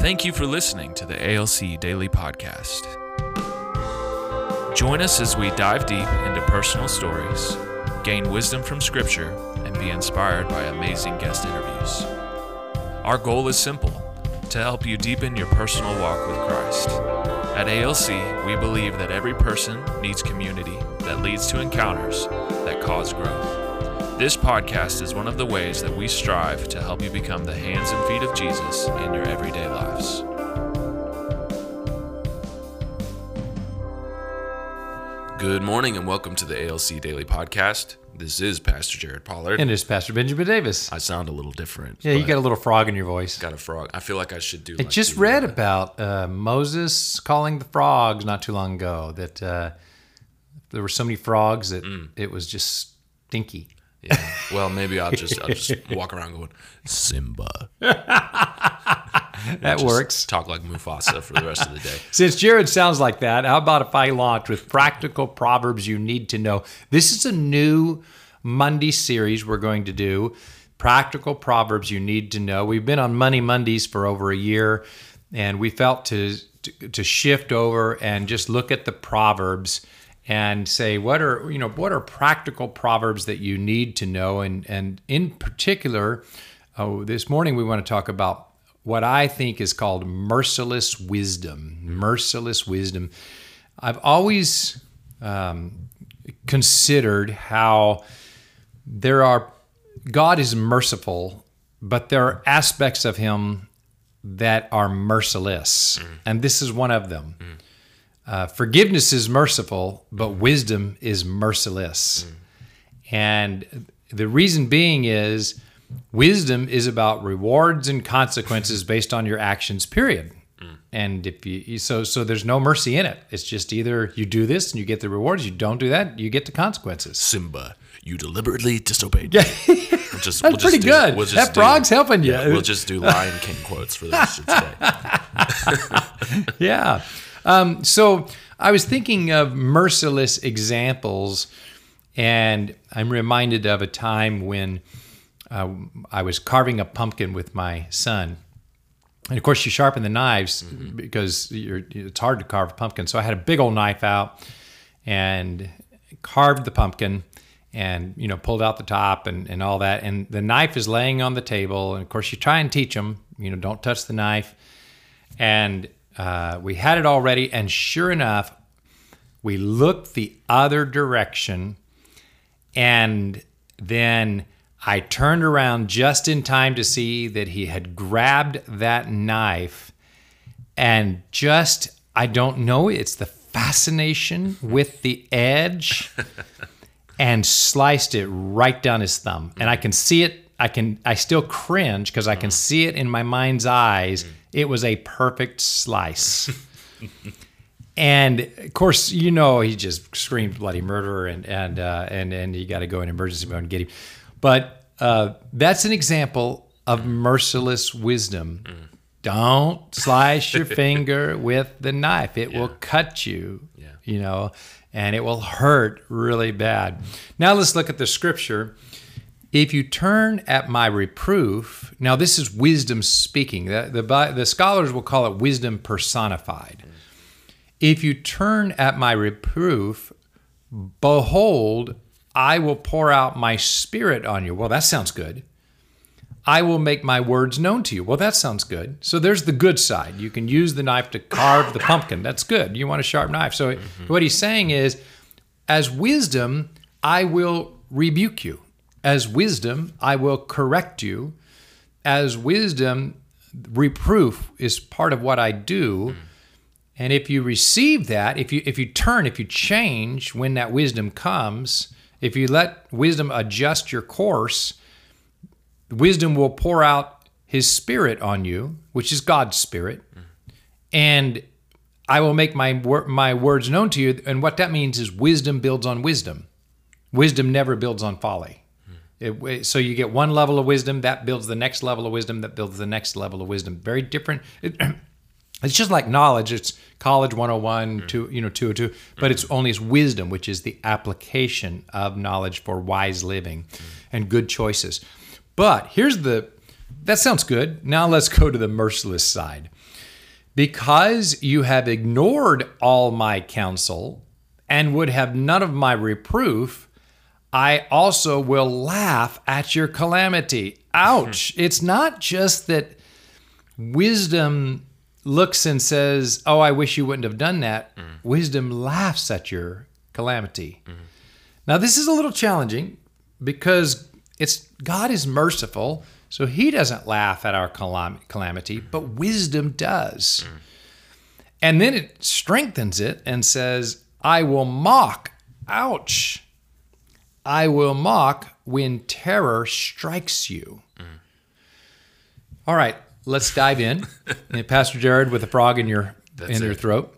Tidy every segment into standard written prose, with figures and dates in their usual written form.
Thank you for listening to the ALC Daily Podcast. Join us as we dive deep into personal stories, gain wisdom from Scripture, and be inspired by amazing guest interviews. Our goal is simple, to help you deepen your personal walk with Christ. At ALC, we believe that every person needs community that leads to encounters that cause growth. This podcast is one of the ways that we strive to help you become the hands and feet of Jesus in your everyday lives. Good morning and welcome to the ALC Daily Podcast. This is Pastor Jared Pollard. And this is Pastor Benjamin Davis. I sound a little different. Yeah, you got a little frog in your voice. Got a frog. I feel like I should do I just read about Moses calling the frogs not too long ago, that there were so many frogs that it was just stinky. Yeah. Well, maybe I'll just walk around going, Simba. That works. Talk like Mufasa for the rest of the day. Since Jared sounds like that, how about if I launch with practical proverbs you need to know? This is a new Monday series we're going to do, practical proverbs you need to know. We've been on Money Mondays for over a year, and we felt to shift over and just look at the proverbs and say, what are practical proverbs that you need to know? And in particular, this morning we want to talk about what I think is called merciless wisdom. Merciless wisdom. I've always considered how God is merciful, but there are aspects of Him that are merciless, and this is one of them. Forgiveness is merciful, but wisdom is merciless. And the reason being is wisdom is about rewards and consequences based on your actions, period. And if you so there's no mercy in it. It's just either you do this and you get the rewards, you don't do that, you get the consequences. Simba, you deliberately disobeyed me. That's pretty good. That frog's helping you. Yeah, we'll just do Lion King quotes for the rest of today. Yeah. So I was thinking of merciless examples, and I'm reminded of a time when I was carving a pumpkin with my son. And of course, you sharpen the knives because it's hard to carve a pumpkin. So I had a big old knife out and carved the pumpkin and, pulled out the top and all that. And the knife is laying on the table. And of course, you try and teach them, don't touch the knife. And we had it all ready, and sure enough, we looked the other direction, and then I turned around just in time to see that he had grabbed that knife and I don't know, it's the fascination with the edge, and sliced it right down his thumb. And I can see it. I still cringe because I can see it in my mind's eyes. It was a perfect slice. And of course, he just screamed bloody murder, and you got to go in emergency mode and get him. But that's an example of merciless wisdom. Don't slice your finger with the knife. It will cut you, and it will hurt really bad. Now let's look at the scripture. If you turn at my reproof, now this is wisdom speaking. The scholars will call it wisdom personified. If you turn at my reproof, behold, I will pour out my spirit on you. Well, that sounds good. I will make my words known to you. Well, that sounds good. So there's the good side. You can use the knife to carve the pumpkin. That's good. You want a sharp knife. So what he's saying is, as wisdom, I will rebuke you. As wisdom, I will correct you. As wisdom, reproof is part of what I do. And if you receive that, if you change when that wisdom comes, if you let wisdom adjust your course, wisdom will pour out His Spirit on you, which is God's Spirit, and I will make my words known to you. And what that means is wisdom builds on wisdom. Wisdom never builds on folly. So you get one level of wisdom, that builds the next level of wisdom, that builds the next level of wisdom. Very different. It's just like knowledge. It's college 101, 202, but it's wisdom, which is the application of knowledge for wise living and good choices. But that sounds good. Now let's go to the merciless side. Because you have ignored all my counsel and would have none of my reproof, I also will laugh at your calamity. Ouch. It's not just that wisdom looks and says, oh, I wish you wouldn't have done that. Wisdom laughs at your calamity. Now, this is a little challenging because God is merciful, so he doesn't laugh at our calamity, but wisdom does. And then it strengthens it and says, I will mock. Ouch. I will mock when terror strikes you. All right, let's dive in. Pastor Jared, with a frog in your throat.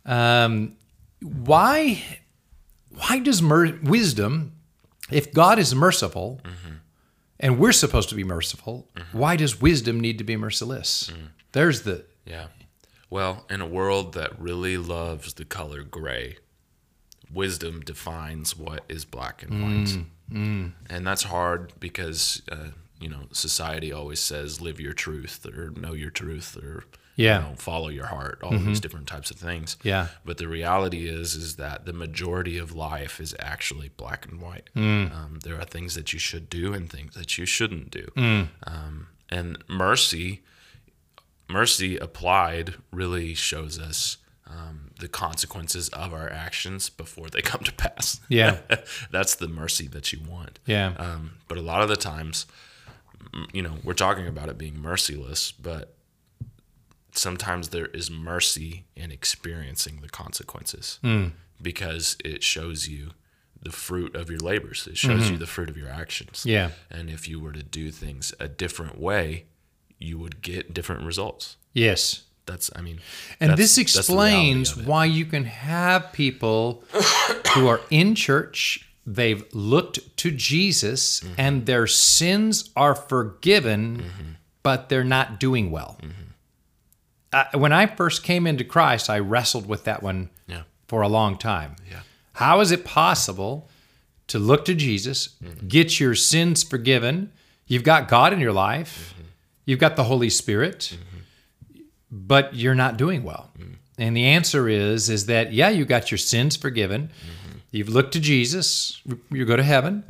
Why does wisdom, if God is merciful, and we're supposed to be merciful, why does wisdom need to be merciless? There's the... Yeah. Well, in a world that really loves the color gray, wisdom defines what is black and white. And that's hard because, society always says live your truth or know your truth or follow your heart, all of these different types of things. Yeah. But the reality is that the majority of life is actually black and white. There are things that you should do and things that you shouldn't do. And mercy applied really shows us the consequences of our actions before they come to pass. Yeah. That's the mercy that you want. Yeah. But a lot of the times, we're talking about it being merciless, but sometimes there is mercy in experiencing the consequences because it shows you the fruit of your labors. It shows you the fruit of your actions. Yeah. And if you were to do things a different way, you would get different results. Yes. This explains why you can have people who are in church, they've looked to Jesus, and their sins are forgiven, but they're not doing well. When I first came into Christ, I wrestled with that one for a long time. Yeah. How is it possible to look to Jesus, get your sins forgiven? You've got God in your life. You've got the Holy Spirit, but you're not doing well. And the answer is that, you got your sins forgiven. You've looked to Jesus. You go to heaven.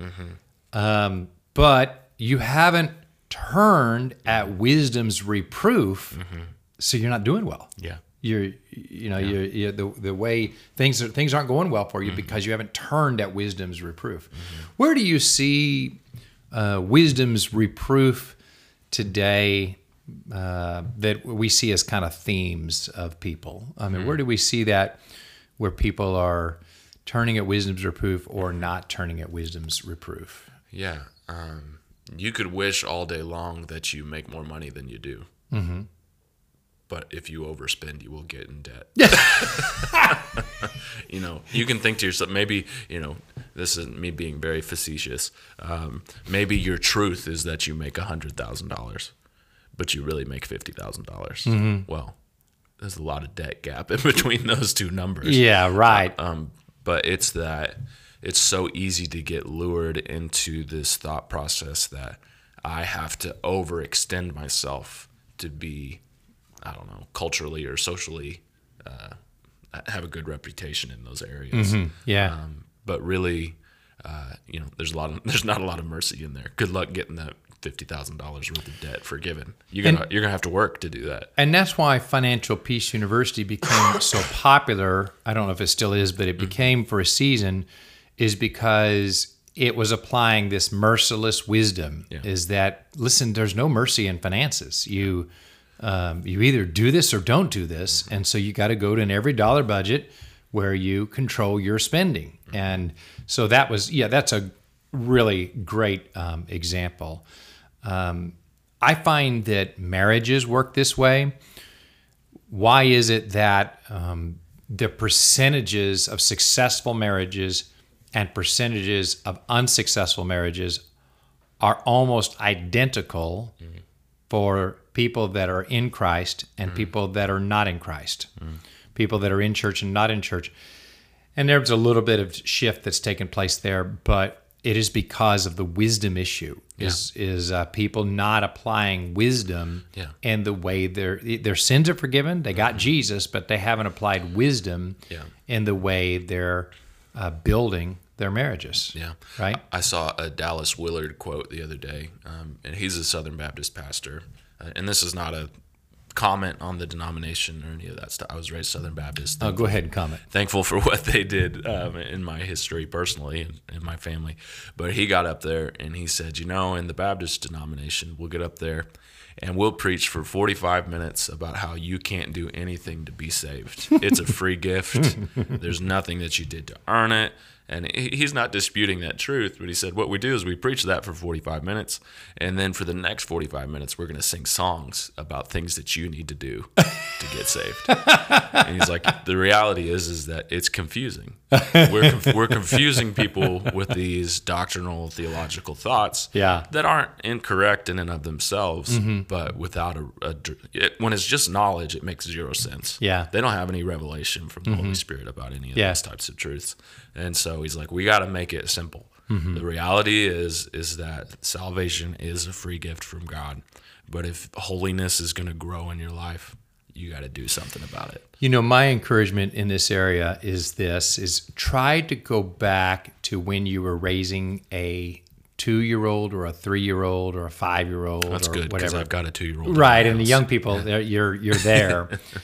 But you haven't turned at wisdom's reproof, so you're not doing well. Yeah. You're the way things aren't going well for you because you haven't turned at wisdom's reproof. Where do you see wisdom's reproof today that we see as kind of themes of people? I mean, where do we see that where people are turning at wisdom's reproof or not turning at wisdom's reproof? Yeah. You could wish all day long that you make more money than you do. But if you overspend, you will get in debt. You can think to yourself, maybe, this is me being very facetious. Maybe your truth is that you make $100,000, but you really make $50,000. Well, there's a lot of debt gap in between those two numbers. Yeah, right. But it's that it's so easy to get lured into this thought process that I have to overextend myself to be, I don't know, culturally or socially have a good reputation in those areas. Yeah. But really, there's not a lot of mercy in there. Good luck getting that $50,000 worth of debt forgiven. You're gonna have to work to do that. And that's why Financial Peace University became so popular. I don't know if it still is, but it became for a season, is because it was applying this merciless wisdom. Yeah. Is that, listen, there's no mercy in finances. You either do this or don't do this, and so you got to go to an every dollar budget where you control your spending. And so that's a really great example. I find that marriages work this way. Why is it that the percentages of successful marriages and percentages of unsuccessful marriages are almost identical for people that are in Christ and people that are not in Christ, people that are in church and not in church? And there's a little bit of shift that's taken place there, but it is because of the wisdom issue. Is people not applying wisdom in the way their sins are forgiven? They got Jesus, but they haven't applied wisdom in the way they're building their marriages. Yeah. Right? I saw a Dallas Willard quote the other day, and he's a Southern Baptist pastor. And this is not a comment on the denomination or any of that stuff. I was raised Southern Baptist. Go ahead and comment. Thankful for what they did in my history personally and in my family. But he got up there and he said, in the Baptist denomination, we'll get up there and we'll preach for 45 minutes about how you can't do anything to be saved. It's a free gift. There's nothing that you did to earn it. And he's not disputing that truth, but he said, what we do is we preach that for 45 minutes, and then for the next 45 minutes, we're going to sing songs about things that you need to do to get saved. And he's like, the reality is that it's confusing. We're confusing people with these doctrinal, theological thoughts that aren't incorrect in and of themselves, but without when it's just knowledge, it makes zero sense. Yeah. They don't have any revelation from the Holy Spirit about any of those types of truths. And so he's like, we got to make it simple. The reality is that salvation is a free gift from God. But if holiness is going to grow in your life, you got to do something about it. My encouragement in this area is try to go back to when you were raising a 2-year-old or a 3-year-old or a 5-year-old. That's or good, because whatever. I've got a 2-year-old. Right, and the young people, you're there.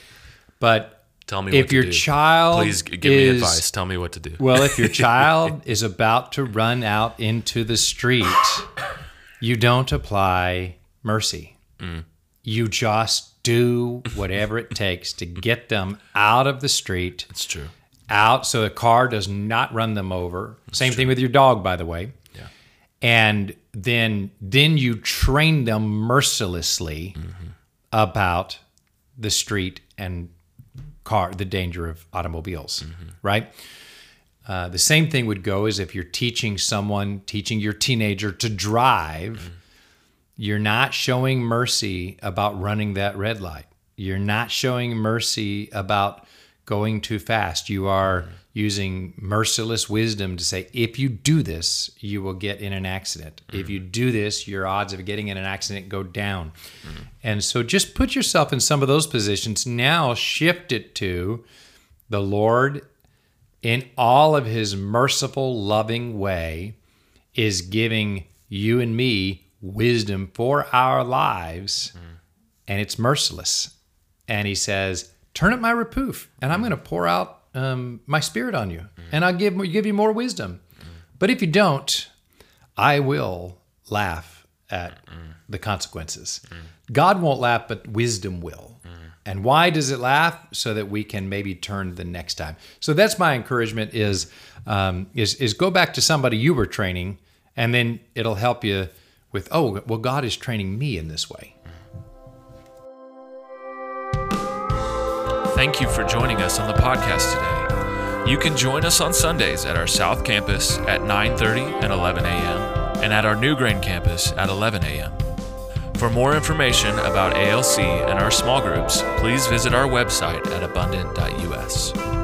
But tell me what if to your do. child Please give me advice. Tell me what to do. Well, if your child is about to run out into the street, you don't apply mercy. You just do whatever it takes to get them out of the street. It's true. Out so a car does not run them over. Same thing with your dog, by the way. Yeah. And then you train them mercilessly about the street and the danger of automobiles, right? The same thing would go as if you're teaching your teenager to drive. You're not showing mercy about running that red light. You're not showing mercy about going too fast. You are using merciless wisdom to say, if you do this, you will get in an accident. If you do this, your odds of getting in an accident go down. And so just put yourself in some of those positions. Now shift it to the Lord in all of his merciful, loving way is giving you and me wisdom for our lives, and it's merciless. And he says, turn at my reproof, and I'm going to pour out my spirit on you, and I'll give you more wisdom. But if you don't, I will laugh at the consequences. God won't laugh, but wisdom will. And why does it laugh? So that we can maybe turn the next time. So that's my encouragement is go back to somebody you were training, and then it'll help you with, God is training me in this way. Thank you for joining us on the podcast today. You can join us on Sundays at our South Campus at 9:30 and 11 a.m. and at our New Grain Campus at 11 a.m. For more information about ALC and our small groups, please visit our website at abundant.us.